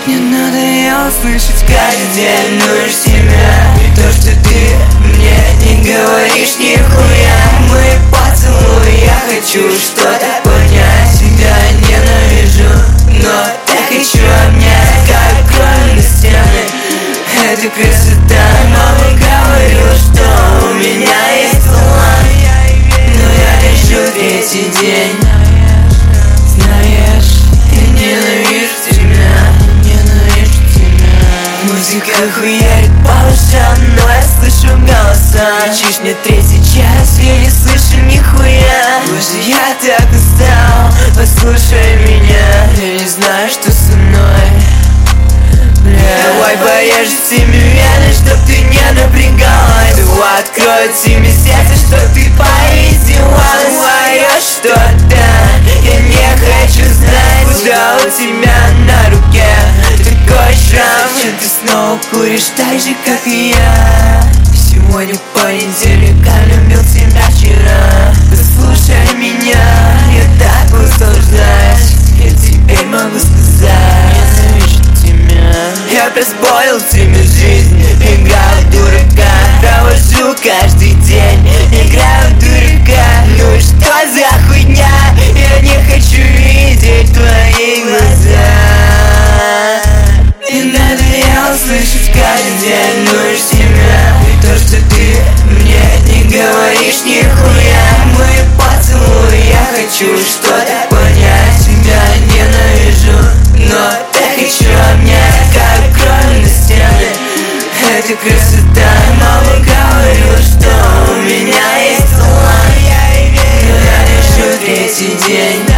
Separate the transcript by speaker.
Speaker 1: Мне надоело слышать каждый день ночь тебя. И то, что ты мне не говоришь нихуя. Мы поцелуй, я хочу что-то понять. Тебя ненавижу, но так хочу обнять, как кровь на стены. Это красота. Мама говорила, что у меня есть талант, но я лежу третий день. Знаешь, я ненавижу тебя, ненавижу тебя. Музыка хуярит по ушам, но я слышу голоса. Кричишь мне третий час, я не слышу нихуя. Боже, я так устал, послушай меня. Я не знаю, что со мной. Давай порежь всеми вены, чтоб ты не напрягалась. Давай открою тебе сердце, чтоб ты поиздевалась. Говоришь что-то, я не хочу знать. Куда у тебя на руке такой шрам? Что ты снова куришь так же, как и я? Сегодня понедельник, я любил тебя вчера. Послушай меня, я так устал ждать. Я теперь могу сказать, ненавижу тебя. Я присвоил тебе жизнь, играю в дурака. Провожу каждый день, играю в дурака. Ну что за хуйня? Я не хочу видеть твои глаза. Не надоело слышать каждый день ночь тебя. И то, что ты мне не говоришь нихуя. Мы поцелуй, я хочу что-то понять. Тебя ненавижу, но так хочу обнять, как кровь на стены. Это красота. Мама говорила, что у меня есть талант, но я лежу третий день.